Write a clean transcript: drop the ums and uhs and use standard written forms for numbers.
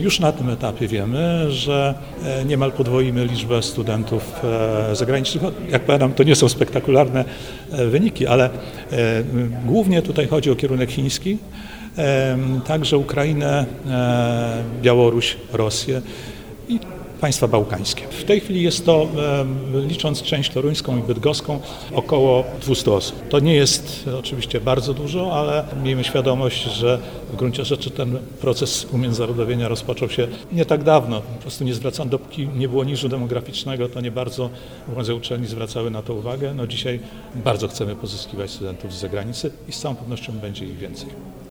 Już na tym etapie wiemy, że niemal podwoimy liczbę studentów zagranicznych. Jak powiadam, to nie są spektakularne wyniki, ale głównie tutaj chodzi o kierunek chiński, także Ukrainę, Białoruś, Rosję i państwa bałkańskie. W tej chwili jest to, licząc część toruńską i bydgoską, około 200 osób. To nie jest oczywiście bardzo dużo, ale miejmy świadomość, że w gruncie rzeczy ten proces umiędzynarodowienia rozpoczął się nie tak dawno. Po prostu nie zwracano, dopóki nie było niżu demograficznego, to nie bardzo władze uczelni zwracały na to uwagę. No dzisiaj bardzo chcemy pozyskiwać studentów z zagranicy i z całą pewnością będzie ich więcej.